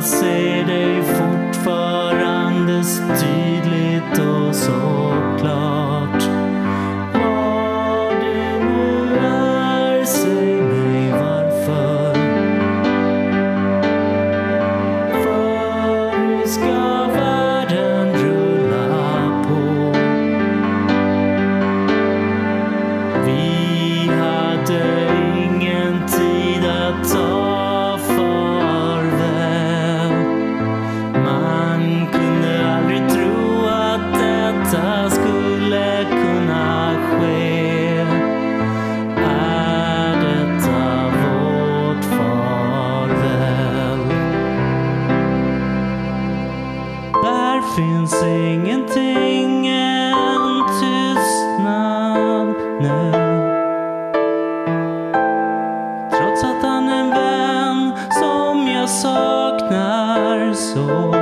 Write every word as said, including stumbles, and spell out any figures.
jag ser dig fortfarande tydligt och så klart. Vad det nu är, säg mig varför. För nu ska världen rulla på. Vi hade ingen tid att ta farväl. Man kunde aldrig tro att detta skulle kunna ske. Är detta vårt farväl? Där finns ingenting än tystnad nu. Trots att han är en vän som jag saknar så.